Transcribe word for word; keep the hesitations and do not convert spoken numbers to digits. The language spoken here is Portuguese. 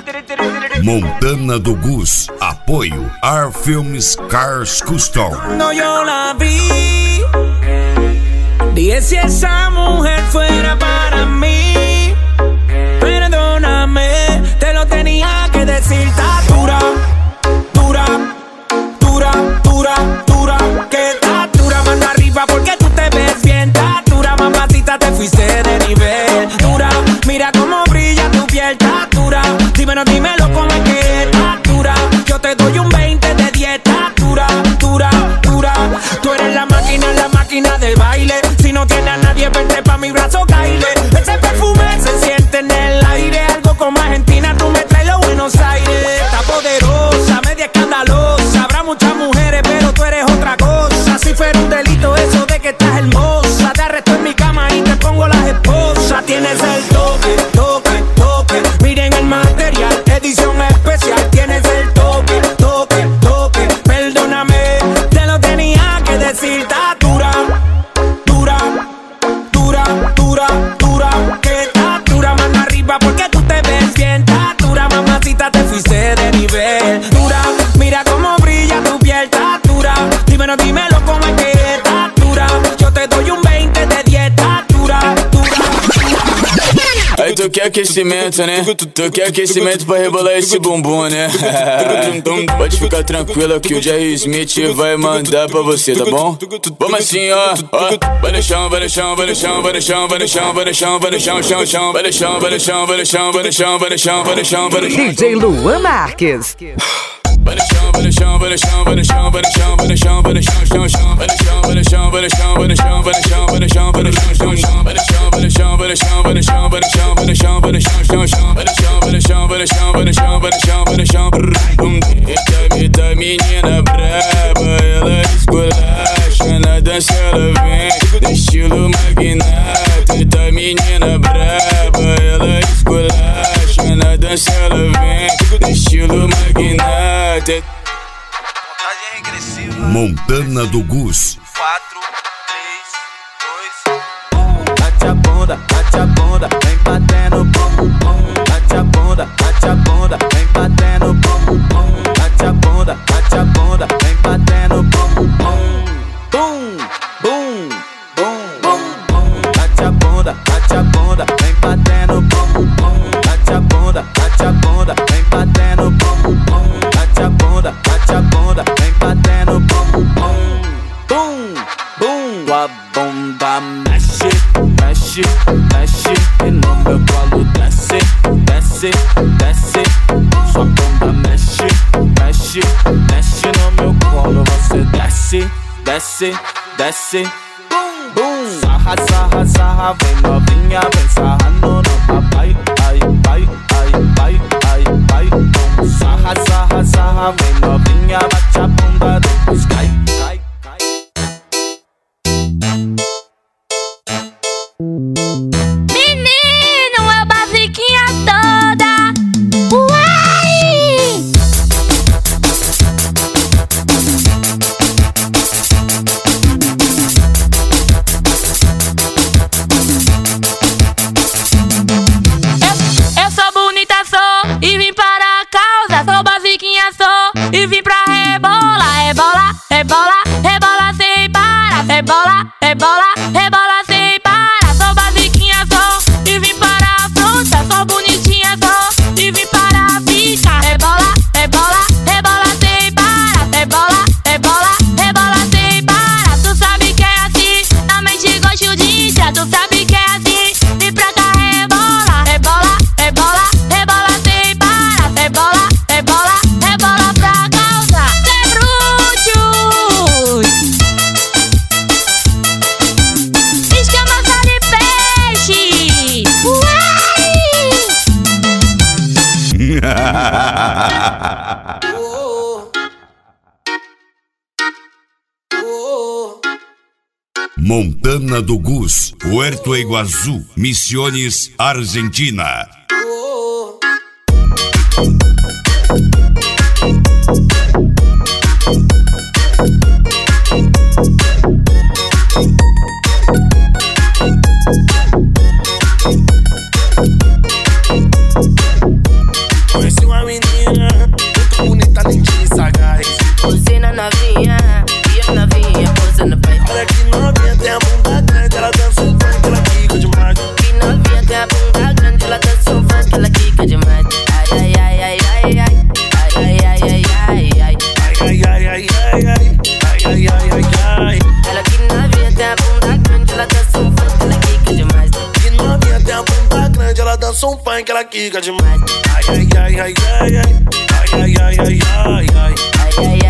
Montana do Gus, apoio Ar Filmes Cars Custom. Cuando yo la vi, dije si esa mujer fuera para mí. Perdóname, te lo tenía que decir. Está dura, dura, dura, dura, dura. Que está dura, mano arriba porque tú te ves bien. Está dura, mamacita, te fuiste de nivel. Dura, mira cómo brilla tu piel. Está dura, dímelo, dímelo cómo es que está dura. Yo te doy un veinte de dieta. Dura, dura, dura. Tú eres la máquina, la máquina del baile. Si no tienes a nadie, vente pa' mi brazo, caile. Ese perfume se siente en el aire. Algo como Argentina, tú me traes los Buenos Aires. Está poderosa, media escandalosa. Habrá muchas mujeres, pero tú eres otra cosa. Si fuera un delito eso de que estás hermosa, te arresto en mi cama y te pongo las esposas. Tienes el toque, toque, toque. Miren el material, edición especial. Tienes el toque, toque, toque. Perdóname, te lo tenía que decir. Está dura, dura, dura, dura, dura. Que está dura, mano arriba porque tú te ves bien. Está dura, mamacita, te fuiste de nivel. Dura, mira cómo brilla tu piel. Está dura, dímelo, dímelo cómo es que está dura. Yo te doy un veinte de dieta. Dura, dura. Aí tu quer aquecimento, né? Tu quer aquecimento pra rebolar esse bumbum, né? Pode ficar tranquila que o Jerry Smith vai mandar pra você, tá bom? Vamos assim, ó, ó. Vai no chão, vai no chão, vai no chão, vai no chão, vai no chão, vai no chão, vai no chão, chão, chão. Vai no chão, vai no chão, vai no chão, vai no chão, vai no chão, vai no chão, vai no chão. D J Luan Marques. Vai no chão, vai no chão, vai no chão, vai no chão, vai no chão, vai no chão, vai no chão, chão, chão. Vai no chão, vai no chão, vai no chão, vai no chão, vai no chão, vai no chão, vai no chão, chão, chão. Vai no chão, vai no chão, vai no chão, vai no chão, vai no chão, vai no chão, vai no chão, chão, chão. Vai no chão, vai no chão, vai no chão, vai no chão, vai no chão, vai no chão. Eita, eita, menina braba, ela esculacha, na dança ela vem, no estilo magnata. Eita, menina braba, ela esculacha, na dança ela vem, no estilo magnata. Montana do Gus. quatro, três, dois, um. Bate a bunda, bate a bunda, vem batendo bum, bum. Bate a bunda, bate a bunda, vem batendo bum, bum. Bate a bunda, bate a bunda, vem batendo bum, bum. Bum, bum, bum, bum, bum. Bate a bunda, bate a bunda, vem batendo bum, bum. Bate a bunda, bate a bunda, vem batendo bum, bum. Bate a bunda, bate a bunda, vem batendo bum, bum. Bum, bum. Tua bunda mexe, mexe, mexe e no meu colo desce, desce, desce. Sua bunda mexe, mexe, mexe no meu colo. Você desce, desce, desce. Bum, bum. Sarra, sarra, sarra, vem novinha, vem sarrando no papai. Ai, ai, ai, ai, ai, ai. Bum. Sarra, sarra, sarra, vem novinha, bate a bunda, depois cai, cai, cai. Menino, é basiquinha toda. Uai! Eu, eu sou bonita, sou e vim para a causa. Sou basiquinha, sou e vim pra rebola, rebola, rebola, rebola sem parar. Rebola, rebola, rebola sem parar. Sou basiquinha, sou e vim para a fruta. Sou bonitinha, sou e vim para a pica. Rebola, rebola, rebola sem parar. Rebola, rebola, rebola sem parar. Tu sabe que é assim, realmente gosto de entrar. Tu sabe que é assim, vim pra cá rebola. Rebola, rebola, rebola sem parar. Rebola, rebola, rebola pra causa. Lebrútios, escama de peixe. Uai! Montana do Gus, Puerto Iguazú, Misiones, Argentina. fosse uma menina, muito bonita, nem tinha sagaz. Você na novinha, e a novinha posando pai. Olha que novinha tem a bunda grande, ela dança um funk, ela quica demais. Que novinha tem a bunda grande, ela dança um funk, ela quica demais. Ai, ai, ai, ai, ai, ai. Ai, ai, ai, ai, ai. Ai, ai, ai, ai, ai, ai. Ai, ai, ai, ai, ai. Ela que novinha tem a bunda grande, ela dança um funk, ela quica demais. Que novinha tem a bunda grande, ela dança um funk, ela quica demais. Ai, ai, ai, ai, ai, ai. Ai, ai, ai, ai, ai, ai. Ai, ai,